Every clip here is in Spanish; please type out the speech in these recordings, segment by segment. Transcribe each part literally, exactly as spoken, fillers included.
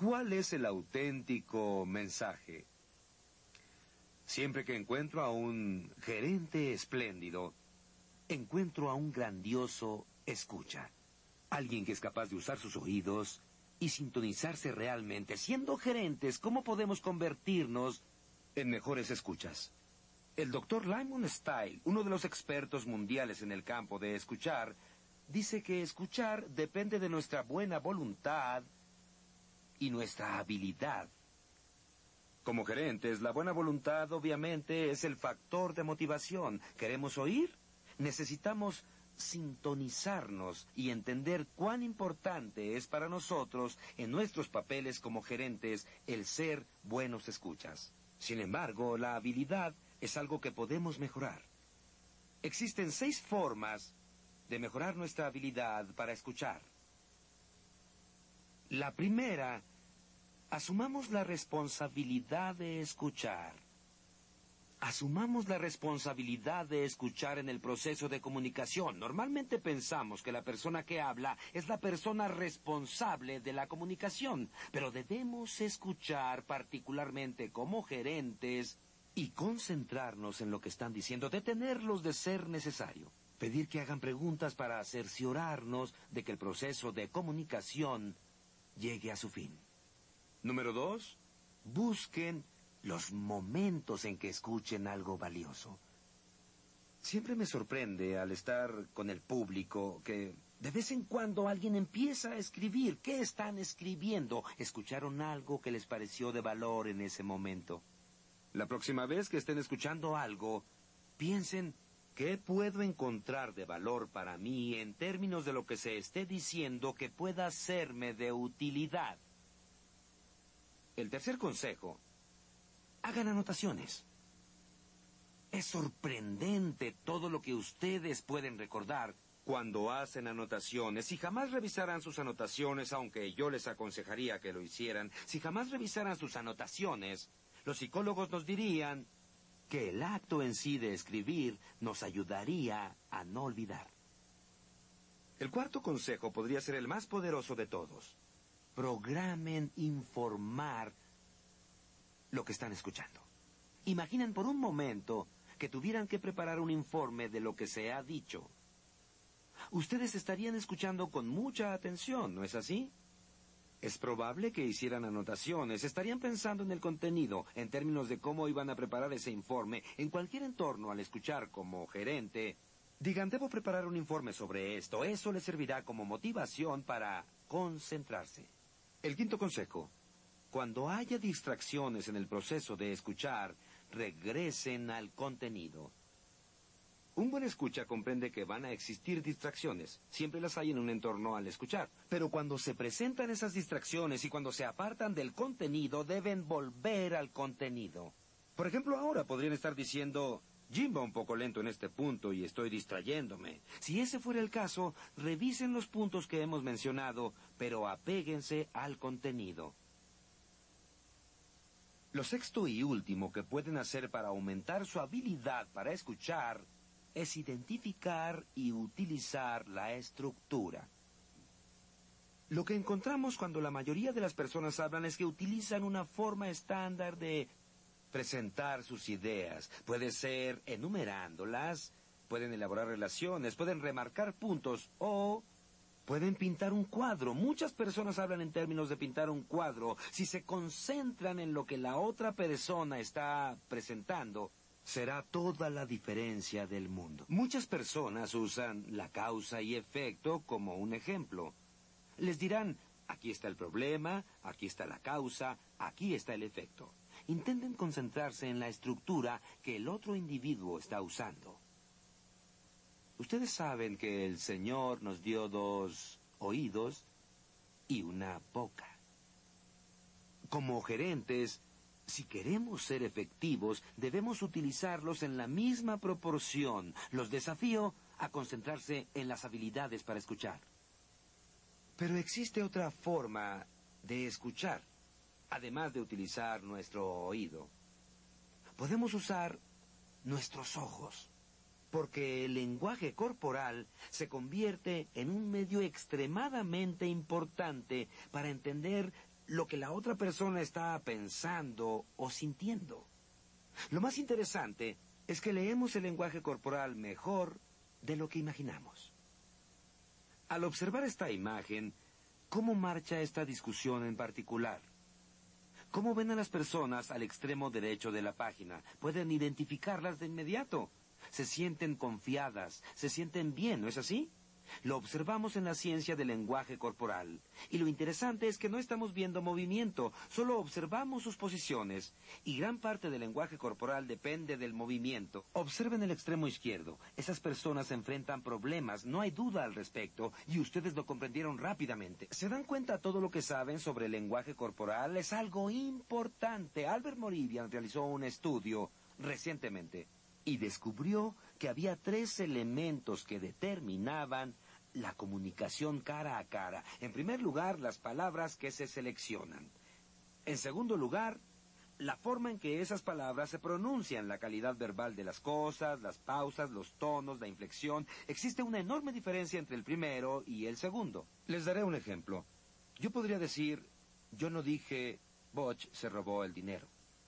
¿Cuál es el auténtico mensaje? Siempre que encuentro a un gerente espléndido, encuentro a un grandioso escucha. Alguien que es capaz de usar sus oídos y sintonizarse realmente. Siendo gerentes, ¿cómo podemos convertirnos en mejores escuchas? El doctor Lyman Style, uno de los expertos mundiales en el campo de escuchar, dice que escuchar depende de nuestra buena voluntad y nuestra habilidad. Como gerentes, la buena voluntad obviamente es el factor de motivación. ¿Queremos oír? Necesitamos sintonizarnos y entender cuán importante es para nosotros, en nuestros papeles como gerentes, el ser buenos escuchas. Sin embargo, la habilidad es algo que podemos mejorar. Existen seis formas de mejorar nuestra habilidad para escuchar. La primera, asumamos la responsabilidad de escuchar. Asumamos la responsabilidad de escuchar en el proceso de comunicación. Normalmente pensamos que la persona que habla es la persona responsable de la comunicación, pero debemos escuchar particularmente como gerentes y concentrarnos en lo que están diciendo, detenerlos de ser necesario, pedir que hagan preguntas para cerciorarnos de que el proceso de comunicación llegue a su fin. Número dos, busquen los momentos en que escuchen algo valioso. Siempre me sorprende al estar con el público que de vez en cuando alguien empieza a escribir. ¿Qué están escribiendo? ¿Escucharon algo que les pareció de valor en ese momento? La próxima vez que estén escuchando algo, piensen, ¿qué puedo encontrar de valor para mí en términos de lo que se esté diciendo que pueda serme de utilidad? El tercer consejo: hagan anotaciones. Es sorprendente todo lo que ustedes pueden recordar cuando hacen anotaciones. Si jamás revisaran sus anotaciones, aunque yo les aconsejaría que lo hicieran, si jamás revisaran sus anotaciones, los psicólogos nos dirían que el acto en sí de escribir nos ayudaría a no olvidar. El cuarto consejo podría ser el más poderoso de todos. Programen informar lo que están escuchando. Imaginen por un momento que tuvieran que preparar un informe de lo que se ha dicho. Ustedes estarían escuchando con mucha atención, ¿no es así? Es probable que hicieran anotaciones, estarían pensando en el contenido, en términos de cómo iban a preparar ese informe. En cualquier entorno, al escuchar como gerente, digan, debo preparar un informe sobre esto. Eso les servirá como motivación para concentrarse. El quinto consejo: cuando haya distracciones en el proceso de escuchar, regresen al contenido. Un buen escucha comprende que van a existir distracciones. Siempre las hay en un entorno al escuchar. Pero cuando se presentan esas distracciones y cuando se apartan del contenido, deben volver al contenido. Por ejemplo, ahora podrían estar diciendo, Jim va un poco lento en este punto y estoy distrayéndome. Si ese fuera el caso, revisen los puntos que hemos mencionado, pero apéguense al contenido. Lo sexto y último que pueden hacer para aumentar su habilidad para escuchar es identificar y utilizar la estructura. Lo que encontramos cuando la mayoría de las personas hablan es que utilizan una forma estándar de presentar sus ideas. Puede ser enumerándolas, pueden elaborar relaciones, pueden remarcar puntos o pueden pintar un cuadro. Muchas personas hablan en términos de pintar un cuadro. Si se concentran en lo que la otra persona está presentando, será toda la diferencia del mundo. Muchas personas usan la causa y efecto como un ejemplo. Les dirán, aquí está el problema, aquí está la causa, aquí está el efecto. Intenten concentrarse en la estructura que el otro individuo está usando. Ustedes saben que el Señor nos dio dos oídos y una boca. Como gerentes, si queremos ser efectivos, debemos utilizarlos en la misma proporción. Los desafío a concentrarse en las habilidades para escuchar. Pero existe otra forma de escuchar, además de utilizar nuestro oído. Podemos usar nuestros ojos, porque el lenguaje corporal se convierte en un medio extremadamente importante para entender lo que la otra persona está pensando o sintiendo. Lo más interesante es que leemos el lenguaje corporal mejor de lo que imaginamos. Al observar esta imagen, ¿cómo marcha esta discusión en particular? ¿Cómo ven a las personas al extremo derecho de la página? Pueden identificarlas de inmediato. Se sienten confiadas, se sienten bien, ¿no es así? Lo observamos en la ciencia del lenguaje corporal. Y lo interesante es que no estamos viendo movimiento, solo observamos sus posiciones. Y gran parte del lenguaje corporal depende del movimiento. Observen el extremo izquierdo. Esas personas enfrentan problemas, no hay duda al respecto, y ustedes lo comprendieron rápidamente. ¿Se dan cuenta todo lo que saben sobre el lenguaje corporal? Es algo importante. Albert Moribian realizó un estudio recientemente y descubrió que había tres elementos que determinaban la comunicación cara a cara. En primer lugar, las palabras que se seleccionan. En segundo lugar, la forma en que esas palabras se pronuncian, la calidad verbal de las cosas, las pausas, los tonos, la inflexión. Existe una enorme diferencia entre el primero y el segundo. Les daré un ejemplo. Yo podría decir, yo no dije, Butch se robó el dinero.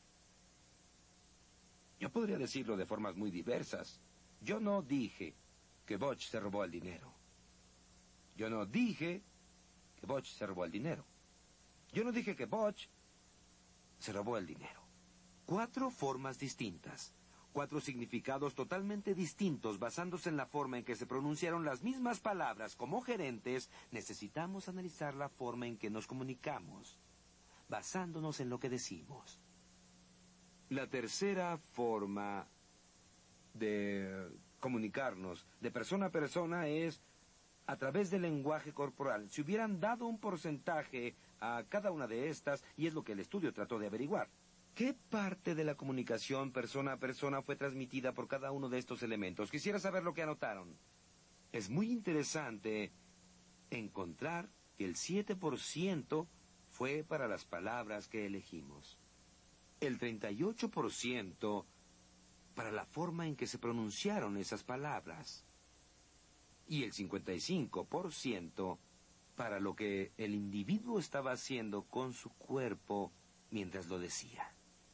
Yo podría decirlo de formas muy diversas. Yo no dije que Butch se robó el dinero. Yo no dije que Butch se robó el dinero. Yo no dije que Butch se robó el dinero. Cuatro formas distintas. Cuatro significados totalmente distintos basándose en la forma en que se pronunciaron las mismas palabras. Como gerentes, necesitamos analizar la forma en que nos comunicamos, basándonos en lo que decimos. La tercera forma de comunicarnos de persona a persona es a través del lenguaje corporal. Si hubieran dado un porcentaje a cada una de estas, y es lo que el estudio trató de averiguar, ¿qué parte de la comunicación persona a persona fue transmitida por cada uno de estos elementos? Quisiera saber lo que anotaron. Es muy interesante encontrar que el siete por ciento fue para las palabras que elegimos. El treinta y ocho por ciento para la forma en que se pronunciaron esas palabras. Y el cincuenta y cinco por ciento para lo que el individuo estaba haciendo con su cuerpo mientras lo decía.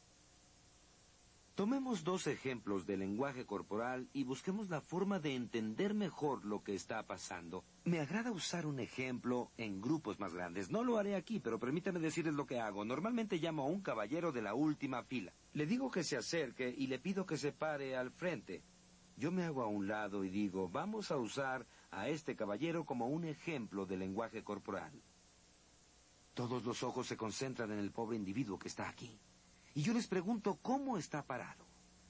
Tomemos dos ejemplos de lenguaje corporal y busquemos la forma de entender mejor lo que está pasando. Me agrada usar un ejemplo en grupos más grandes. No lo haré aquí, pero permítame decirles lo que hago. Normalmente llamo a un caballero de la última fila. Le digo que se acerque y le pido que se pare al frente. Yo me hago a un lado y digo, vamos a usar a este caballero como un ejemplo de lenguaje corporal. Todos los ojos se concentran en el pobre individuo que está aquí. Y yo les pregunto, ¿cómo está parado?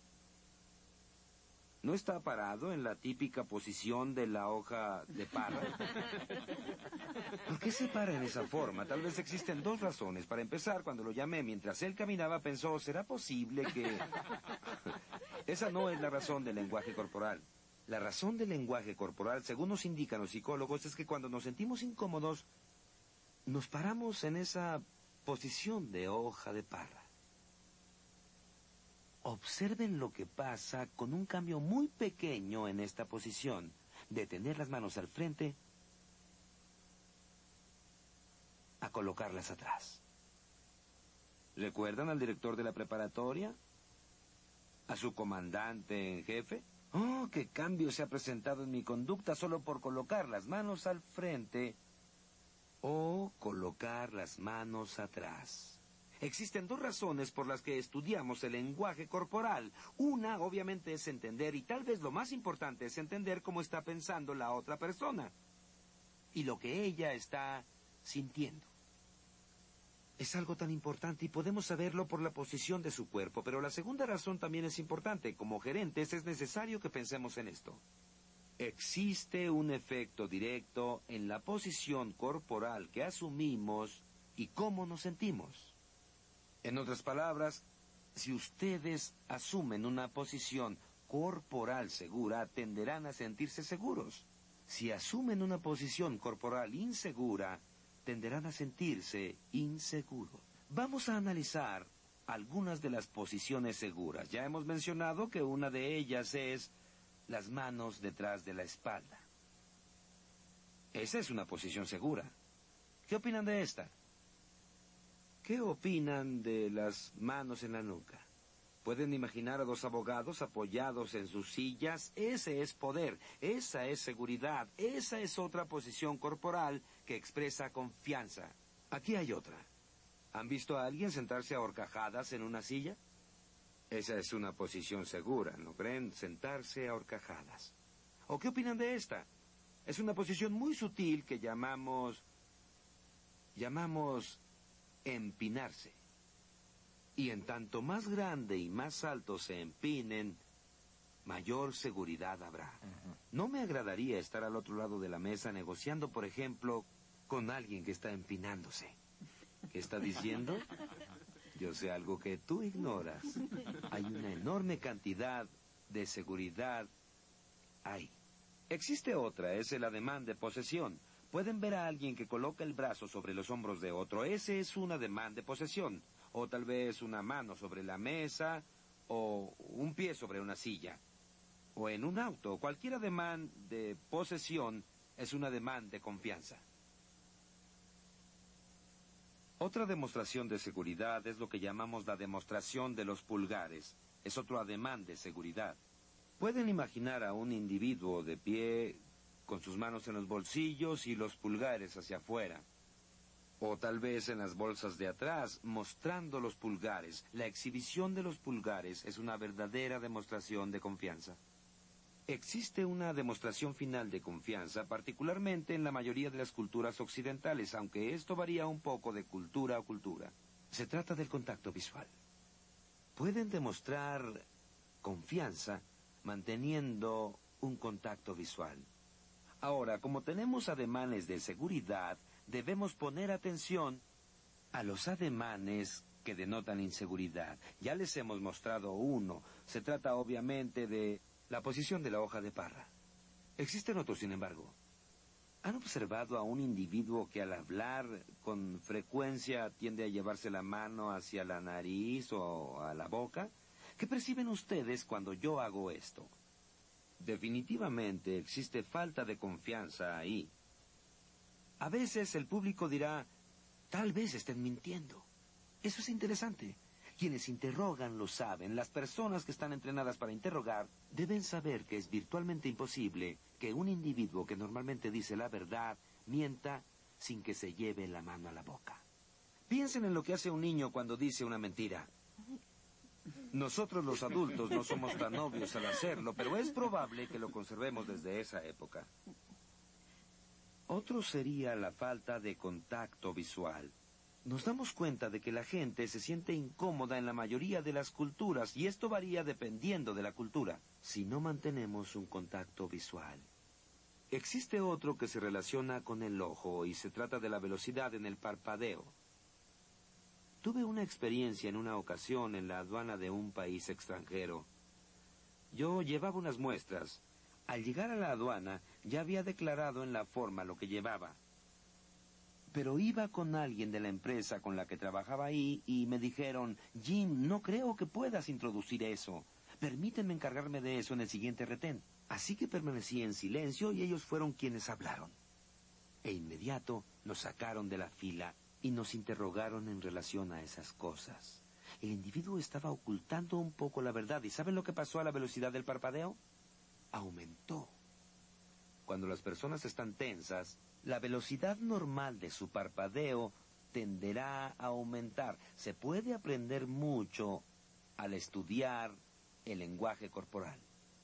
¿No está parado en la típica posición de la hoja de parra? ¿Por qué se para en esa forma? Tal vez existen dos razones. Para empezar, cuando lo llamé mientras él caminaba, pensó, ¿será posible que...? Esa no es la razón del lenguaje corporal. La razón del lenguaje corporal, según nos indican los psicólogos, es que cuando nos sentimos incómodos, nos paramos en esa posición de hoja de parra. Observen lo que pasa con un cambio muy pequeño en esta posición, de tener las manos al frente a colocarlas atrás. ¿Recuerdan al director de la preparatoria? ¿A su comandante en jefe? Oh, qué cambio se ha presentado en mi conducta solo por colocar las manos al frente o colocar las manos atrás. Existen dos razones por las que estudiamos el lenguaje corporal. Una, obviamente, es entender, y tal vez lo más importante es entender cómo está pensando la otra persona y lo que ella está sintiendo. Es algo tan importante y podemos saberlo por la posición de su cuerpo, pero la segunda razón también es importante. Como gerentes es necesario que pensemos en esto. Existe un efecto directo en la posición corporal que asumimos y cómo nos sentimos. En otras palabras, si ustedes asumen una posición corporal segura, tenderán a sentirse seguros. Si asumen una posición corporal insegura, tenderán a sentirse inseguros. Vamos a analizar algunas de las posiciones seguras. Ya hemos mencionado que una de ellas es las manos detrás de la espalda. Esa es una posición segura. ¿Qué opinan de esta? ¿Qué opinan de las manos en la nuca? ¿Pueden imaginar a dos abogados apoyados en sus sillas? Ese es poder, esa es seguridad, esa es otra posición corporal que expresa confianza. Aquí hay otra. ¿Han visto a alguien sentarse a horcajadas en una silla? Esa es una posición segura, ¿no creen? Sentarse a horcajadas. ¿O qué opinan de esta? Es una posición muy sutil que llamamos... llamamos empinarse. Y en tanto más grande y más alto se empinen, mayor seguridad habrá. Uh-huh. No me agradaría estar al otro lado de la mesa negociando, por ejemplo, con alguien que está empinándose. ¿Qué está diciendo? Yo sé algo que tú ignoras. Hay una enorme cantidad de seguridad ahí. Existe otra, es el ademán de posesión. Pueden ver a alguien que coloca el brazo sobre los hombros de otro. Ese es un ademán de posesión. O tal vez una mano sobre la mesa, o un pie sobre una silla, o en un auto. Cualquier ademán de posesión es un ademán de confianza. Otra demostración de seguridad es lo que llamamos la demostración de los pulgares. Es otro ademán de seguridad. Pueden imaginar a un individuo de pie con sus manos en los bolsillos y los pulgares hacia afuera. O tal vez en las bolsas de atrás, mostrando los pulgares. La exhibición de los pulgares es una verdadera demostración de confianza. Existe una demostración final de confianza, particularmente en la mayoría de las culturas occidentales, aunque esto varía un poco de cultura a cultura. Se trata del contacto visual. Pueden demostrar confianza manteniendo un contacto visual. Ahora, como tenemos ademanes de seguridad, debemos poner atención a los ademanes que denotan inseguridad. Ya les hemos mostrado uno. Se trata obviamente de la posición de la hoja de parra. Existen otros, sin embargo. ¿Han observado a un individuo que al hablar con frecuencia tiende a llevarse la mano hacia la nariz o a la boca? ¿Qué perciben ustedes cuando yo hago esto? Definitivamente existe falta de confianza ahí. A veces el público dirá, tal vez estén mintiendo. Eso es interesante. Quienes interrogan lo saben. Las personas que están entrenadas para interrogar deben saber que es virtualmente imposible que un individuo que normalmente dice la verdad mienta sin que se lleve la mano a la boca. Piensen en lo que hace un niño cuando dice una mentira. Nosotros los adultos no somos tan obvios al hacerlo, pero es probable que lo conservemos desde esa época. Otro sería la falta de contacto visual. Nos damos cuenta de que la gente se siente incómoda en la mayoría de las culturas, y esto varía dependiendo de la cultura, si no mantenemos un contacto visual. Existe otro que se relaciona con el ojo, y se trata de la velocidad en el parpadeo. Tuve una experiencia en una ocasión en la aduana de un país extranjero. Yo llevaba unas muestras. Al llegar a la aduana, ya había declarado en la forma lo que llevaba. Pero iba con alguien de la empresa con la que trabajaba ahí y me dijeron, Jim, no creo que puedas introducir eso. Permítanme encargarme de eso en el siguiente retén. Así que permanecí en silencio y ellos fueron quienes hablaron. E inmediato nos sacaron de la fila y nos interrogaron en relación a esas cosas. El individuo estaba ocultando un poco la verdad. ¿Y saben lo que pasó a la velocidad del parpadeo? Aumentó. Cuando las personas están tensas, la velocidad normal de su parpadeo tenderá a aumentar. Se puede aprender mucho al estudiar el lenguaje corporal.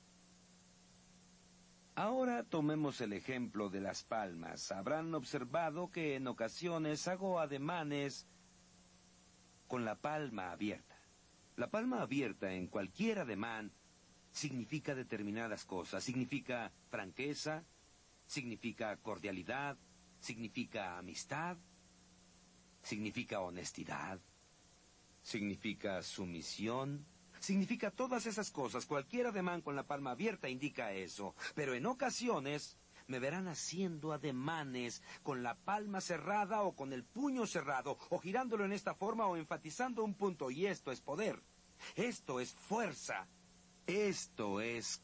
Ahora tomemos el ejemplo de las palmas. Habrán observado que en ocasiones hago ademanes con la palma abierta. La palma abierta en cualquier ademán significa determinadas cosas. Significa franqueza, significa cordialidad, significa amistad, significa honestidad, significa sumisión. Significa todas esas cosas. Cualquier ademán con la palma abierta indica eso. Pero en ocasiones me verán haciendo ademanes con la palma cerrada o con el puño cerrado, o girándolo en esta forma o enfatizando un punto. Y esto es poder. Esto es fuerza. Esto es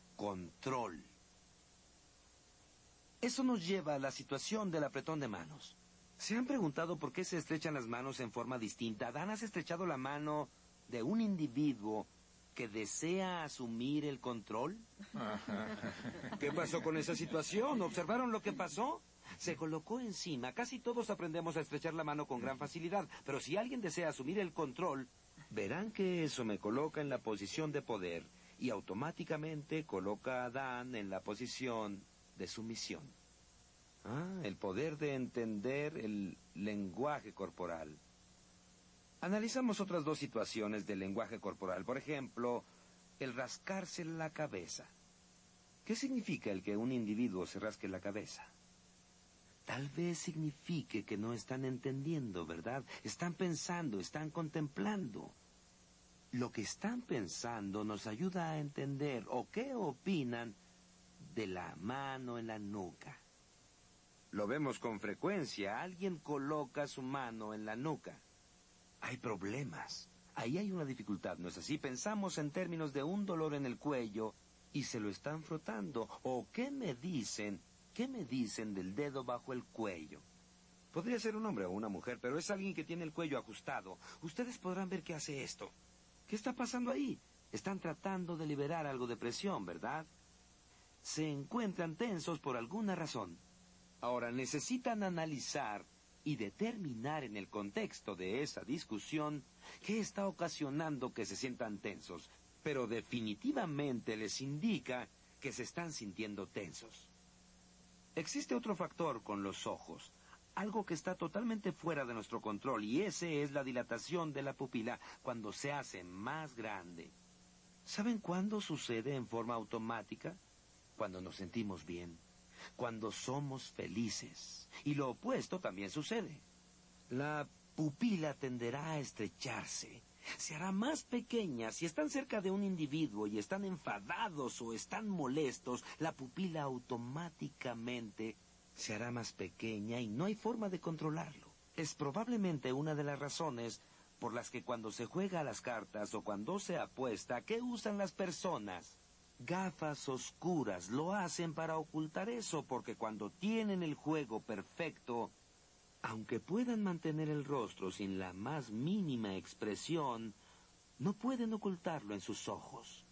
control. Eso nos lleva a la situación del apretón de manos. ¿Se han preguntado por qué se estrechan las manos en forma distinta? Dan, ¿has estrechado la mano de un individuo que desea asumir el control? ¿Qué pasó con esa situación? ¿Observaron lo que pasó? Se colocó encima. Casi todos aprendemos a estrechar la mano con gran facilidad, pero si alguien desea asumir el control, verán que eso me coloca en la posición de poder y automáticamente coloca a Dan en la posición de sumisión. Ah, el poder de entender el lenguaje corporal. Analizamos otras dos situaciones del lenguaje corporal. Por ejemplo, el rascarse la cabeza. ¿Qué significa el que un individuo se rasque la cabeza? Tal vez signifique que no están entendiendo, ¿verdad? Están pensando, están contemplando. Lo que están pensando nos ayuda a entender o qué opinan de la mano en la nuca. Lo vemos con frecuencia. Alguien coloca su mano en la nuca. Hay problemas. Ahí hay una dificultad, ¿no es así? Pensamos en términos de un dolor en el cuello y se lo están frotando. ¿O qué me dicen? ¿Qué me dicen del dedo bajo el cuello? Podría ser un hombre o una mujer, pero es alguien que tiene el cuello ajustado. Ustedes podrán ver que hace esto. ¿Qué está pasando ahí? Están tratando de liberar algo de presión, ¿verdad? Se encuentran tensos por alguna razón. Ahora, necesitan analizar y determinar en el contexto de esa discusión qué está ocasionando que se sientan tensos, pero definitivamente les indica que se están sintiendo tensos. Existe otro factor con los ojos, algo que está totalmente fuera de nuestro control, y ese es la dilatación de la pupila cuando se hace más grande. ¿Saben cuándo sucede en forma automática? Cuando nos sentimos bien, cuando somos felices. Y lo opuesto también sucede. La pupila tenderá a estrecharse. Se hará más pequeña. Si están cerca de un individuo y están enfadados o están molestos, la pupila automáticamente se hará más pequeña y no hay forma de controlarlo. Es probablemente una de las razones por las que cuando se juega a las cartas o cuando se apuesta, ¿qué usan las personas? Gafas oscuras. Lo hacen para ocultar eso, porque cuando tienen el juego perfecto, aunque puedan mantener el rostro sin la más mínima expresión, no pueden ocultarlo en sus ojos.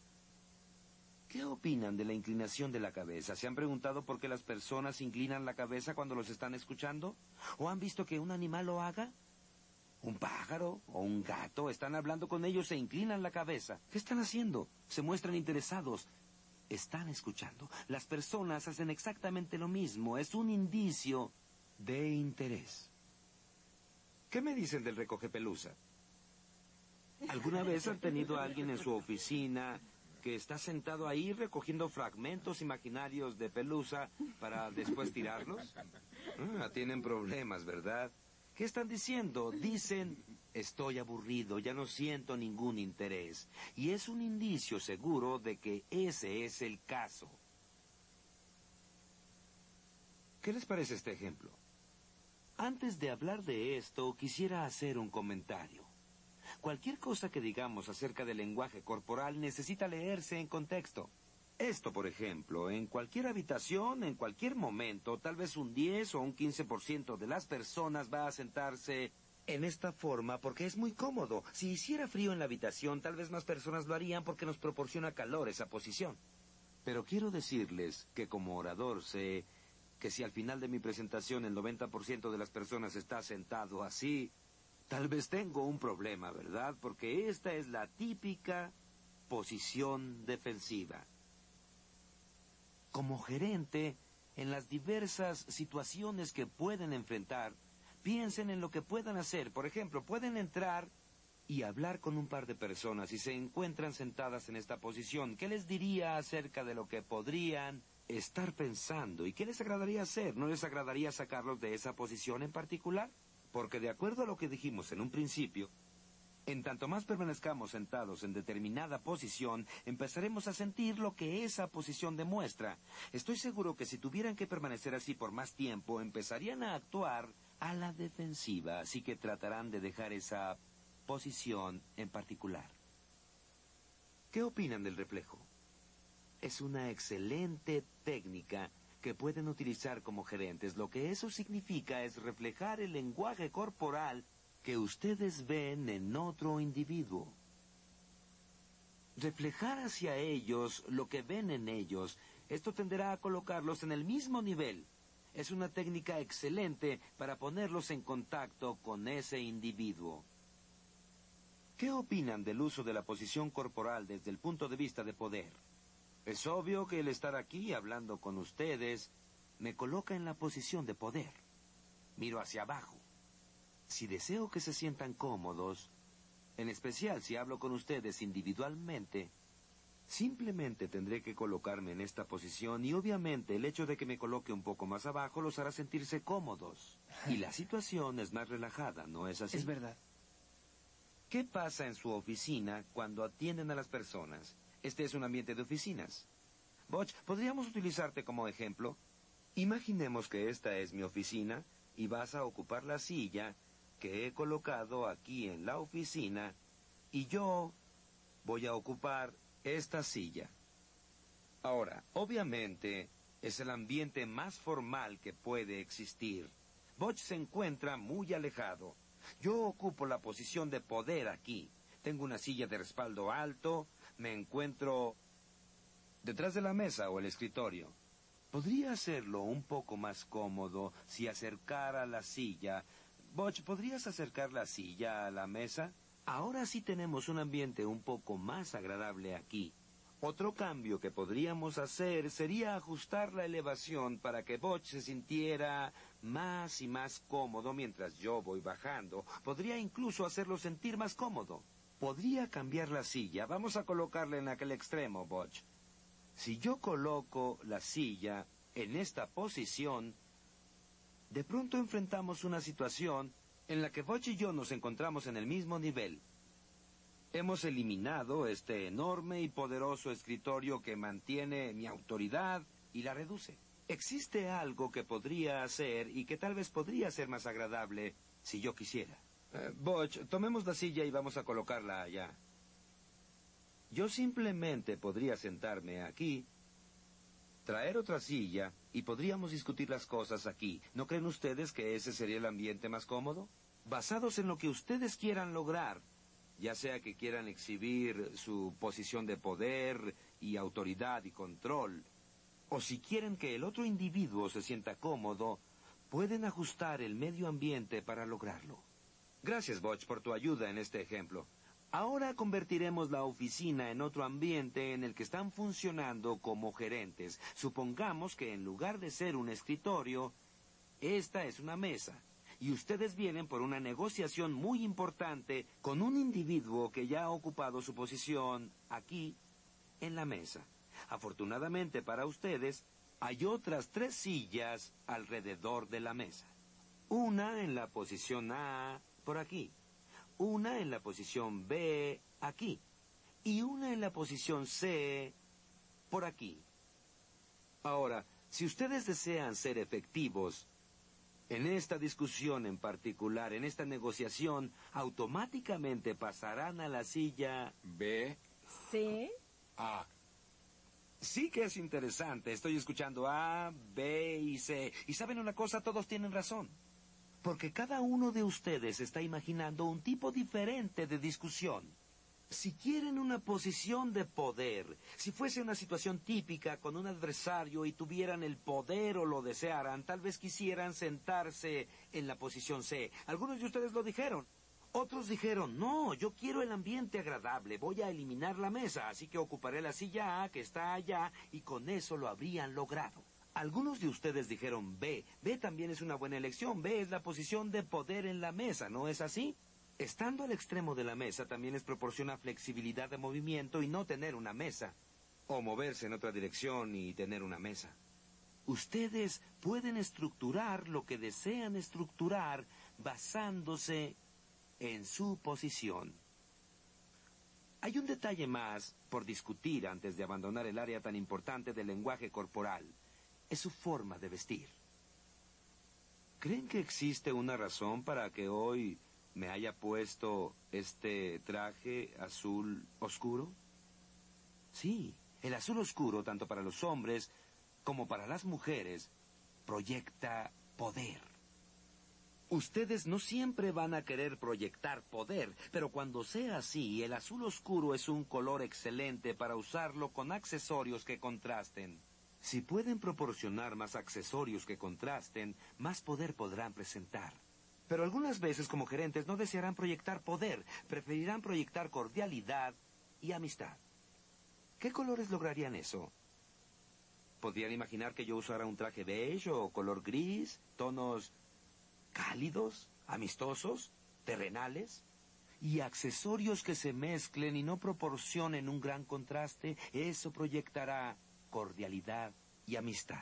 ¿Qué opinan de la inclinación de la cabeza? ¿Se han preguntado por qué las personas inclinan la cabeza cuando los están escuchando? ¿O han visto que un animal lo haga? ¿Un pájaro o un gato? Están hablando con ellos e inclinan la cabeza. ¿Qué están haciendo? Se muestran interesados. Están escuchando. Las personas hacen exactamente lo mismo. Es un indicio de interés. ¿Qué me dicen del recogepelusa? ¿Alguna vez han tenido a alguien en su oficina que está sentado ahí recogiendo fragmentos imaginarios de pelusa para después tirarlos? Ah, tienen problemas, ¿verdad? ¿Qué están diciendo? Dicen, estoy aburrido, ya no siento ningún interés. Y es un indicio seguro de que ese es el caso. ¿Qué les parece este ejemplo? Antes de hablar de esto, quisiera hacer un comentario. Cualquier cosa que digamos acerca del lenguaje corporal necesita leerse en contexto. Esto, por ejemplo, en cualquier habitación, en cualquier momento, tal vez un diez o un quince por ciento de las personas va a sentarse en esta forma porque es muy cómodo. Si hiciera frío en la habitación, tal vez más personas lo harían porque nos proporciona calor esa posición. Pero quiero decirles que como orador sé que si al final de mi presentación el noventa por ciento de las personas está sentado así, tal vez tengo un problema, ¿verdad? Porque esta es la típica posición defensiva. Como gerente, en las diversas situaciones que pueden enfrentar, piensen en lo que puedan hacer. Por ejemplo, pueden entrar y hablar con un par de personas y se encuentran sentadas en esta posición. ¿Qué les diría acerca de lo que podrían estar pensando? ¿Y qué les agradaría hacer? ¿No les agradaría sacarlos de esa posición en particular? Porque de acuerdo a lo que dijimos en un principio, en tanto más permanezcamos sentados en determinada posición, empezaremos a sentir lo que esa posición demuestra. Estoy seguro que si tuvieran que permanecer así por más tiempo, empezarían a actuar a la defensiva, así que tratarán de dejar esa posición en particular. ¿Qué opinan del reflejo? Es una excelente técnica que pueden utilizar como gerentes. Lo que eso significa es reflejar el lenguaje corporal que ustedes ven en otro individuo. Reflejar hacia ellos lo que ven en ellos. Esto tenderá a colocarlos en el mismo nivel. Es una técnica excelente para ponerlos en contacto con ese individuo. ¿Qué opinan del uso de la posición corporal desde el punto de vista de poder? Es obvio que el estar aquí hablando con ustedes me coloca en la posición de poder. Miro hacia abajo. Si deseo que se sientan cómodos, en especial si hablo con ustedes individualmente, simplemente tendré que colocarme en esta posición y obviamente el hecho de que me coloque un poco más abajo los hará sentirse cómodos. Y la situación es más relajada, ¿no es así? Es verdad. ¿Qué pasa en su oficina cuando atienden a las personas? Este es un ambiente de oficinas. Butch, ¿podríamos utilizarte como ejemplo? Imaginemos que esta es mi oficina y vas a ocupar la silla que he colocado aquí en la oficina y yo voy a ocupar esta silla. Ahora, obviamente, es el ambiente más formal que puede existir. Butch se encuentra muy alejado. Yo ocupo la posición de poder aquí. Tengo una silla de respaldo alto, me encuentro detrás de la mesa o el escritorio. ¿Podría hacerlo un poco más cómodo si acercara la silla? Butch, ¿podrías acercar la silla a la mesa? Ahora sí tenemos un ambiente un poco más agradable aquí. Otro cambio que podríamos hacer sería ajustar la elevación para que Butch se sintiera más y más cómodo mientras yo voy bajando. Podría incluso hacerlo sentir más cómodo. Podría cambiar la silla. Vamos a colocarla en aquel extremo, Butch. Si yo coloco la silla en esta posición, de pronto enfrentamos una situación en la que Butch y yo nos encontramos en el mismo nivel. Hemos eliminado este enorme y poderoso escritorio que mantiene mi autoridad y la reduce. Existe algo que podría hacer y que tal vez podría ser más agradable si yo quisiera. Eh, Butch, tomemos la silla y vamos a colocarla allá. Yo simplemente podría sentarme aquí, traer otra silla y podríamos discutir las cosas aquí. ¿No creen ustedes que ese sería el ambiente más cómodo? Basados en lo que ustedes quieran lograr, ya sea que quieran exhibir su posición de poder y autoridad y control, o si quieren que el otro individuo se sienta cómodo, pueden ajustar el medio ambiente para lograrlo. Gracias, Butch, por tu ayuda en este ejemplo. Ahora convertiremos la oficina en otro ambiente en el que están funcionando como gerentes. Supongamos que en lugar de ser un escritorio, esta es una mesa. Y ustedes vienen por una negociación muy importante con un individuo que ya ha ocupado su posición aquí en la mesa. Afortunadamente para ustedes, hay otras tres sillas alrededor de la mesa. Una en la posición A, por aquí. Una en la posición B, aquí. Y una en la posición C, por aquí. Ahora, si ustedes desean ser efectivos en esta discusión en particular, en esta negociación, automáticamente pasarán a la silla B, ¿Sí? A. Sí que es interesante. Estoy escuchando A, B y C. Y ¿saben una cosa? Todos tienen razón. Porque cada uno de ustedes está imaginando un tipo diferente de discusión. Si quieren una posición de poder, si fuese una situación típica con un adversario y tuvieran el poder o lo desearan, tal vez quisieran sentarse en la posición C. Algunos de ustedes lo dijeron. Otros dijeron, no, yo quiero el ambiente agradable, voy a eliminar la mesa, así que ocuparé la silla A que está allá y con eso lo habrían logrado. Algunos de ustedes dijeron B. B también es una buena elección. B es la posición de poder en la mesa, ¿no es así? Estando al extremo de la mesa también les proporciona flexibilidad de movimiento y no tener una mesa. O moverse en otra dirección y tener una mesa. Ustedes pueden estructurar lo que desean estructurar basándose en su posición. Hay un detalle más por discutir antes de abandonar el área tan importante del lenguaje corporal. Es su forma de vestir. ¿Creen que existe una razón para que hoy me haya puesto este traje azul oscuro? Sí, el azul oscuro, tanto para los hombres como para las mujeres, proyecta poder. Ustedes no siempre van a querer proyectar poder, pero cuando sea así, el azul oscuro es un color excelente para usarlo con accesorios que contrasten. Si pueden proporcionar más accesorios que contrasten, más poder podrán presentar. Pero algunas veces como gerentes no desearán proyectar poder, preferirán proyectar cordialidad y amistad. ¿Qué colores lograrían eso? ¿Podrían imaginar que yo usara un traje beige o color gris, tonos cálidos, amistosos, terrenales? Y accesorios que se mezclen y no proporcionen un gran contraste, eso proyectará cordialidad y amistad.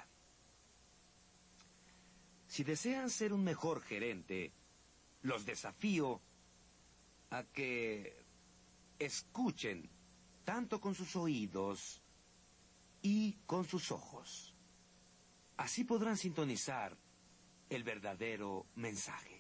Si desean ser un mejor gerente, los desafío a que escuchen tanto con sus oídos y con sus ojos. Así podrán sintonizar el verdadero mensaje.